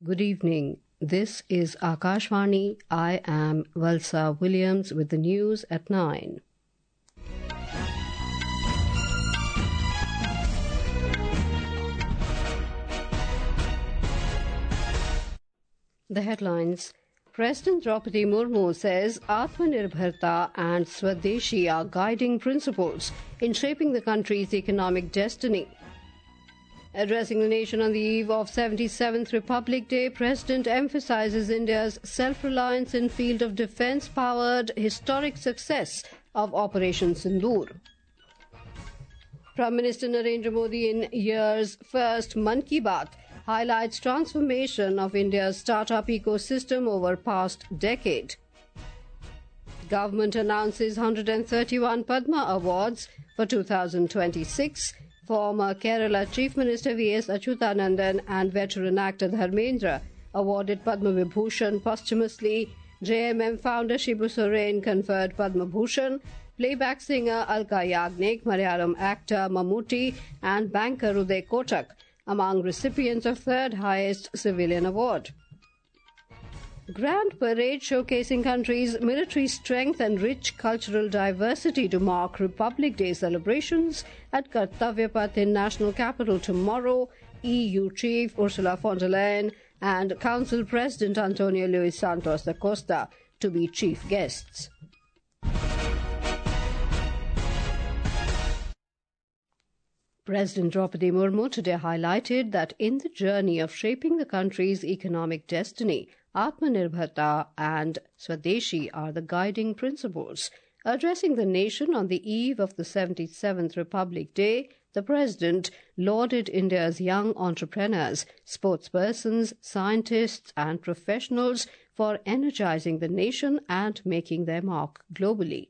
Good evening. This is Akashvani. I am Valsa Williams with the news at 9. The headlines. President Draupadi Murmu says Atmanirbharta and Swadeshi are guiding principles in shaping the country's economic destiny. Addressing the nation on the eve of 77th Republic Day, President emphasizes India's self-reliance in field of defence-powered historic success of Operation Sindoor. Prime Minister Narendra Modi in year's first Mann Ki Baat highlights transformation of India's startup ecosystem over past decade. Government announces 131 Padma Awards for 2026. Former Kerala Chief Minister V.S. Achyutanandan and veteran actor Dharmendra awarded Padma Vibhushan posthumously. JMM founder Shibu Soren conferred Padma Bhushan. Playback singer Alka Yagnik, Malayalam actor Mammootty and banker Uday Kotak among recipients of third highest civilian award. Grand parade showcasing country's military strength and rich cultural diversity to mark Republic Day celebrations at Kartavya Path in national capital tomorrow. EU Chief Ursula von der Leyen and Council President Antonio Luis Santos da Costa to be chief guests. President Draupadi Murmu today highlighted that in the journey of shaping the country's economic destiny, Atmanirbharta and Swadeshi are the guiding principles. Addressing the nation on the eve of the 77th Republic Day, the President lauded India's young entrepreneurs, sportspersons, scientists and professionals for energizing the nation and making their mark globally.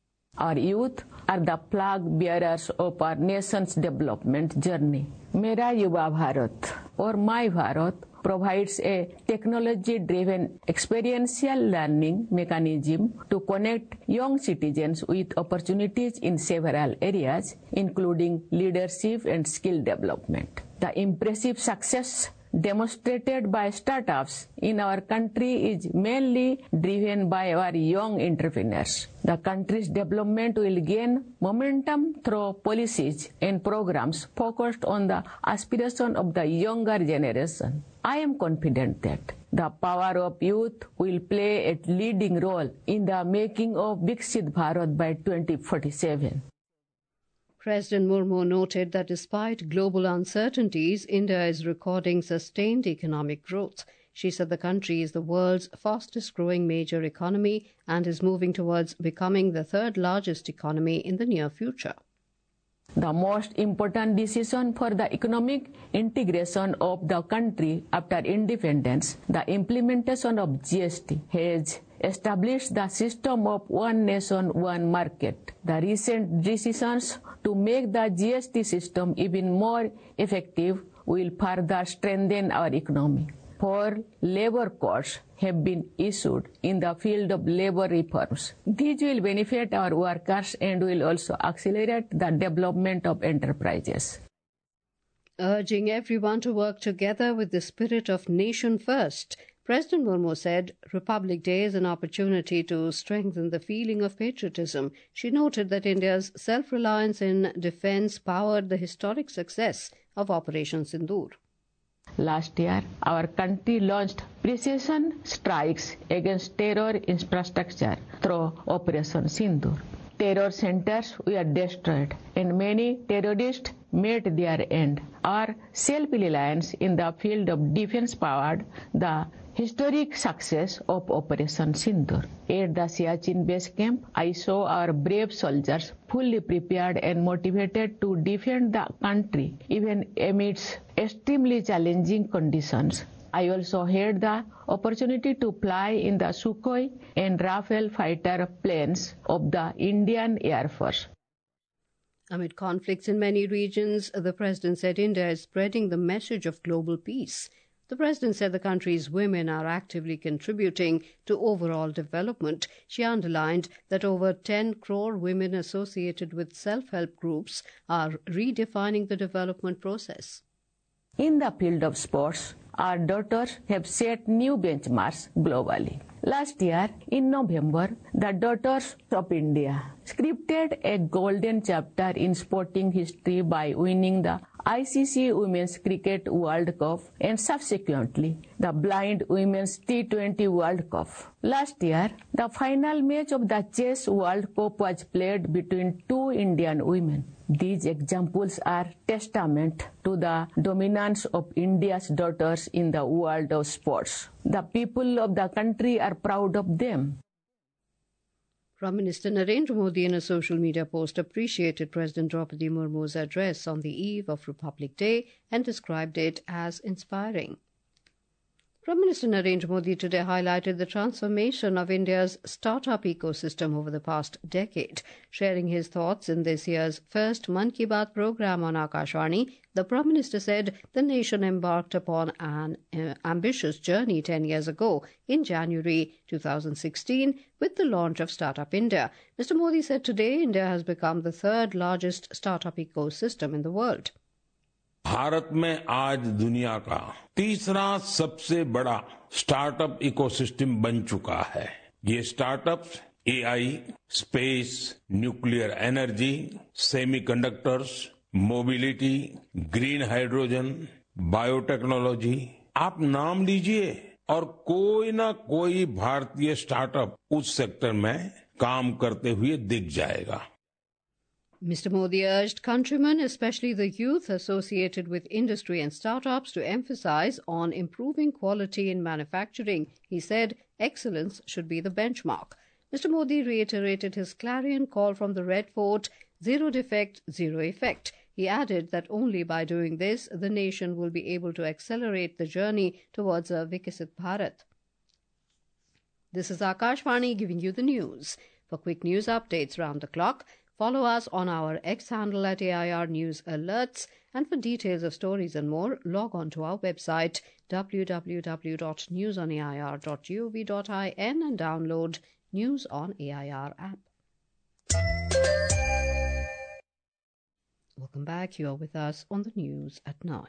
Our youth are the flag bearers of our nation's development journey. Mera Yuva Bharat or My Bharat provides a technology-driven experiential learning mechanism to connect young citizens with opportunities in several areas, including leadership and skill development. The impressive success demonstrated by startups in our country is mainly driven by our young entrepreneurs. The country's development will gain momentum through policies and programs focused on the aspiration of the younger generation. I am confident that the power of youth will play a leading role in the making of Viksit Bharat by 2047. President Murmu noted that despite global uncertainties, India is recording sustained economic growth. She said the country is the world's fastest growing major economy and is moving towards becoming the third largest economy in the near future. The most important decision for the economic integration of the country after independence, the implementation of GST, has established the system of one nation, one market. The recent decisions to make the GST system even more effective will further strengthen our economy. 4 labor codes have been issued in the field of labor reforms. These will benefit our workers and will also accelerate the development of enterprises. Urging everyone to work together with the spirit of nation first, President Murmu said Republic Day is an opportunity to strengthen the feeling of patriotism. She noted that India's self-reliance in defence powered the historic success of Operation Sindoor. Last year, our country launched precision strikes against terror infrastructure through Operation Sindoor. Terror centers were destroyed and many terrorists met their end. Our self-reliance in the field of defense powered the historic success of Operation Sindoor. At the Siachen base camp, I saw our brave soldiers fully prepared and motivated to defend the country even amidst extremely challenging conditions. I also had the opportunity to fly in the Sukhoi and Rafale fighter planes of the Indian Air Force. Amid conflicts in many regions, the President said India is spreading the message of global peace. The President said the country's women are actively contributing to overall development. She underlined that over 10 crore women associated with self-help groups are redefining the development process. In the field of sports, our daughters have set new benchmarks globally. Last year, in November, the Daughters of India scripted a golden chapter in sporting history by winning the ICC Women's Cricket World Cup and subsequently the Blind Women's T20 World Cup. Last year, the final match of the Chess World Cup was played between two Indian women. These examples are testament to the dominance of India's daughters in the world of sports. The people of the country are proud of them. Prime Minister Narendra Modi in a social media post appreciated President Draupadi Murmu's address on the eve of Republic Day and described it as inspiring. Prime Minister Narendra Modi today highlighted the transformation of India's startup ecosystem over the past decade. Sharing his thoughts in this year's first Mann Ki Baat program on Akashvani, the Prime Minister said the nation embarked upon an ambitious journey 10 years ago in January 2016 with the launch of Startup India. Mr. Modi said today India has become the third largest startup ecosystem in the world. Bharat में आज दुनिया का तीसरा सबसे बड़ा startup ecosystem बन चुका है। ये startups AI, space, nuclear energy, semiconductors, mobility, green hydrogen, biotechnology, आप नाम लीजिए और कोई ना कोई भारतीय स्टार्टअप उस सेक्टर में काम करते हुए दिख जाएगा। Mr. Modi urged countrymen, especially the youth associated with industry and startups, to emphasize on improving quality in manufacturing. He said excellence should be the benchmark. Mr. Modi reiterated his clarion call from the Red Fort, zero defect, zero effect. He added that only by doing this, the nation will be able to accelerate the journey towards a Viksit Bharat. This is Akashvani giving you the news. For quick news updates round the clock, follow us on our X handle at AIR News Alerts, and for details of stories and more, log on to our website www.newsonair.gov.in and download News on AIR app. Welcome back. You are with us on the news at 9.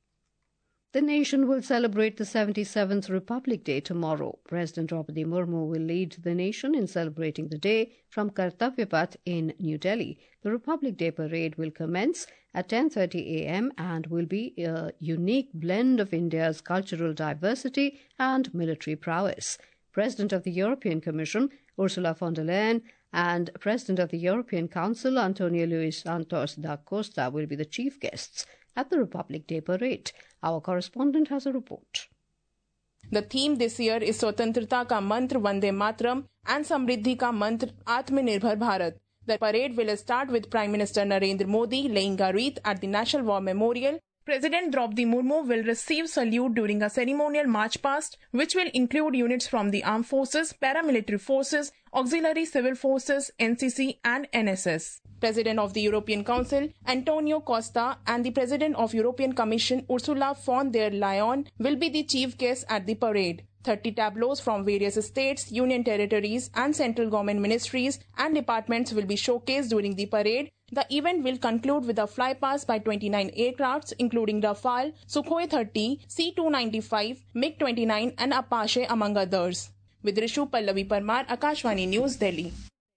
The nation will celebrate the 77th Republic Day tomorrow. President Draupadi Murmu will lead the nation in celebrating the day from Kartavya Path in New Delhi. The Republic Day parade will commence at 10:30 a.m. and will be a unique blend of India's cultural diversity and military prowess. President of the European Commission, Ursula von der Leyen, and President of the European Council, Antonio Luis Santos da Costa, will be the chief guests at the Republic Day parade. Our correspondent has a report. The theme this year is Swatantrata ka mantra Vande Mataram and Samriddhi ka mantra Atmanirbhar Bharat. The parade will start with Prime Minister Narendra Modi laying a wreath at the National War Memorial. President Draupadi Murmu will receive salute during a ceremonial march past, which will include units from the Armed Forces, Paramilitary Forces, Auxiliary Civil Forces, NCC and NSS. President of the European Council, Antonio Costa, and the President of European Commission, Ursula von der Leyen, will be the chief guests at the parade. 30 tableaus from various states, union territories, and central government ministries and departments will be showcased during the parade. The event will conclude with a flypast by 29 aircrafts, including Rafale, Sukhoi 30, C-295, MiG-29, and Apache, among others. With Rishu Pallavi Parmar, Akashvani News, Delhi.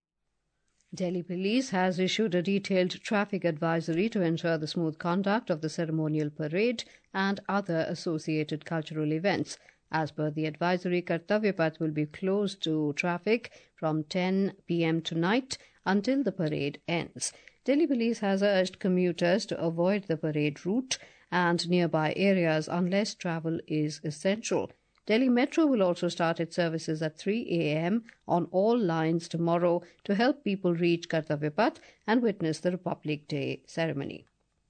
Delhi Police has issued a detailed traffic advisory to ensure the smooth conduct of the ceremonial parade and other associated cultural events. As per the advisory, Kartavya Path will be closed to traffic from 10 p.m. tonight until the parade ends. Delhi Police has urged commuters to avoid the parade route and nearby areas unless travel is essential. Delhi Metro will also start its services at 3 a.m. on all lines tomorrow to help people reach Kartavya Path and witness the Republic Day ceremony.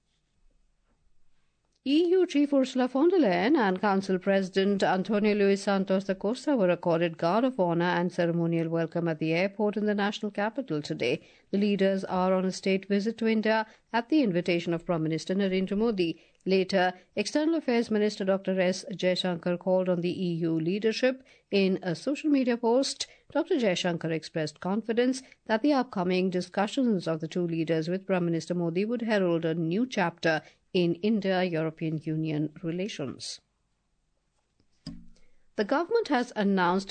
EU Chief Ursula von der Leyen and Council President Antonio Luis Santos da Costa were accorded Guard of Honor and ceremonial welcome at the airport in the national capital today. The leaders are on a state visit to India at the invitation of Prime Minister Narendra Modi. Later, External Affairs Minister Dr. S. Jaishankar called on the EU leadership. In a social media post, Dr. Jaishankar expressed confidence that the upcoming discussions of the two leaders with Prime Minister Modi would herald a new chapter in India-European Union relations. The government has announced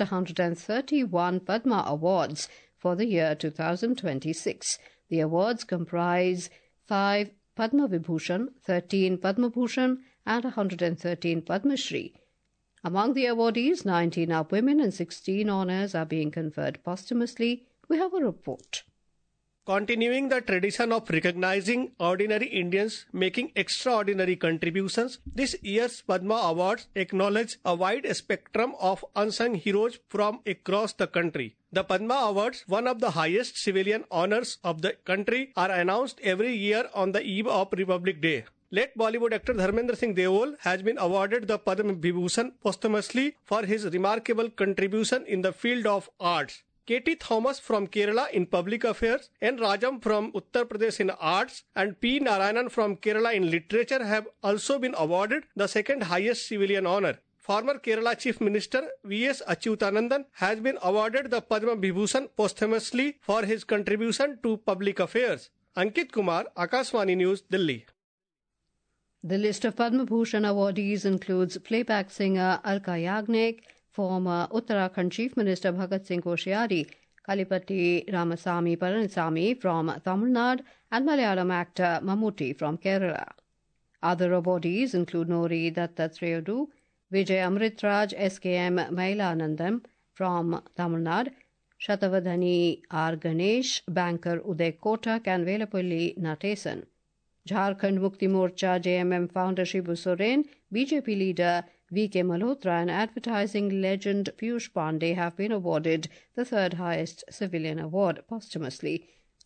131 Padma Awards for the year 2026. The awards comprise 5 Padma Vibhushan, 13 Padma Bhushan and 113 Padma Shri. Among the awardees, 19 are women and 16 honours are being conferred posthumously. We have a report. Continuing the tradition of recognizing ordinary Indians making extraordinary contributions, this year's Padma Awards acknowledge a wide spectrum of unsung heroes from across the country. The Padma Awards, one of the highest civilian honors of the country, are announced every year on the eve of Republic Day. Late Bollywood actor Dharmendra Singh Deol has been awarded the Padma Vibhushan posthumously for his remarkable contribution in the field of arts. K.T. Thomas from Kerala in Public Affairs, N. Rajam from Uttar Pradesh in Arts, and P. Narayanan from Kerala in Literature have also been awarded the second highest civilian honour. Former Kerala Chief Minister V.S. Achyutanandan has been awarded the Padma Vibhushan posthumously for his contribution to public affairs. Ankit Kumar, Akashvani News, Delhi. The list of Padma Bhushan awardees includes playback singer Alka Yagnik, former Uttarakhand Chief Minister Bhagat Singh Koshyari, Kalipatti Ramasamy Palanisamy from Tamil Nadu, and Malayalam actor Mammootty from Kerala. Other awardees include Nori Dattatreyu, Vijay Amritraj, SKM Mailanandam from Tamil Nadu, Shatavadhani R. Ganesh, banker Uday Kotak, and Velapalli Natesan. Jharkhand Mukti Morcha JMM founder Shibu Soren, BJP leader V.K. Malhotra and advertising legend Piyush Pandey have been awarded the third highest civilian award posthumously.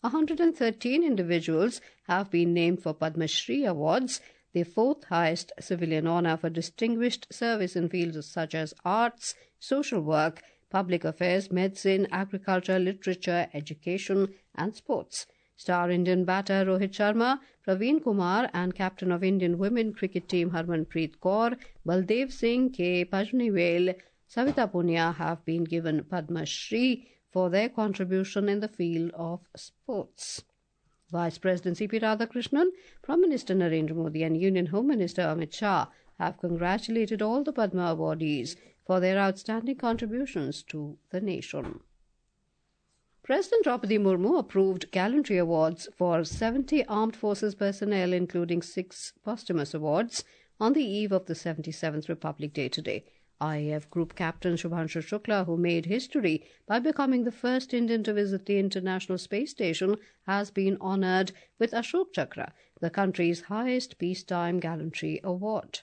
113 individuals have been named for Padma Shri awards, the fourth highest civilian honour for distinguished service in fields such as arts, social work, public affairs, medicine, agriculture, literature, education and sports. Star Indian batter Rohit Sharma, Praveen Kumar and captain of Indian women cricket team Harmanpreet Kaur, Baldev Singh, K. Pajnivel, Savita Punia have been given Padma Shri for their contribution in the field of sports. Vice President C.P. Radhakrishnan, Prime Minister Narendra Modi and Union Home Minister Amit Shah have congratulated all the Padma awardees for their outstanding contributions to the nation. President Draupadi Murmu approved gallantry awards for 70 armed forces personnel, including 6 posthumous awards, on the eve of the 77th Republic Day today. IAF Group Captain Shubhanshu Shukla, who made history by becoming the first Indian to visit the International Space Station, has been honoured with Ashok Chakra, the country's highest peacetime gallantry award.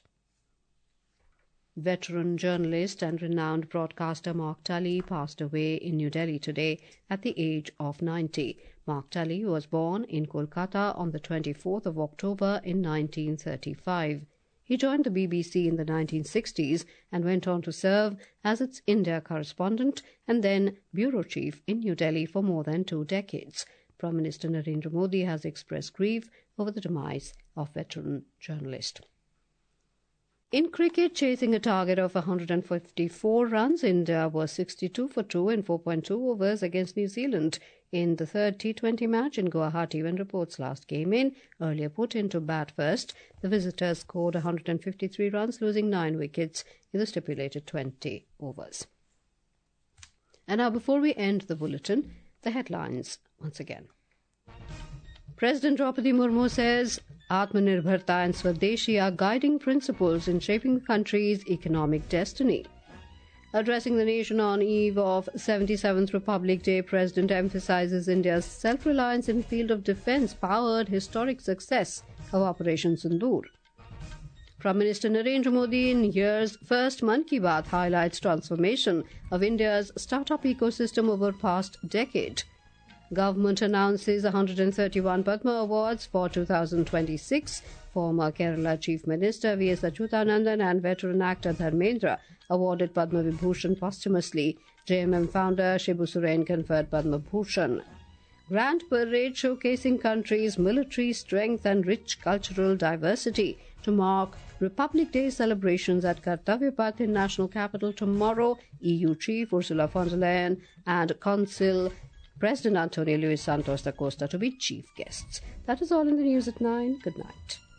Veteran journalist and renowned broadcaster Mark Tully passed away in New Delhi today at the age of 90. Mark Tully was born in Kolkata on the 24th of October in 1935. He joined the BBC in the 1960s and went on to serve as its India correspondent and then bureau chief in New Delhi for more than 2 decades. Prime Minister Narendra Modi has expressed grief over the demise of veteran journalist. In cricket, chasing a target of 154 runs, India was 62 for 2 in 4.2 overs against New Zealand in the third T20 match in Guwahati when reports last came in. Earlier put in to bat first, the visitors scored 153 runs, losing 9 wickets in the stipulated 20 overs. And now, before we end the bulletin, the headlines once again. President Draupadi Murmu says Atmanirbharta and Swadeshi are guiding principles in shaping the country's economic destiny. Addressing the nation on eve of 77th Republic Day, President emphasizes India's self-reliance in the field of defence powered historic success of Operation Sindoor. Prime Minister Narendra Modi in year's first Mann Ki Baat highlights transformation of India's startup ecosystem over past decade. Government announces 131 Padma Awards for 2026. Former Kerala Chief Minister V.S. Achyutanandan and veteran actor Dharmendra awarded Padma Vibhushan posthumously. JMM founder Shibu Soren conferred Padma Bhushan. Grand parade showcasing country's military strength and rich cultural diversity to mark Republic Day celebrations at Kartavya Path in National Capital tomorrow. EU Chief Ursula von der Leyen and Consul President Antonio Luis Santos da Costa to be chief guests. That is all in the news at 9. Good night.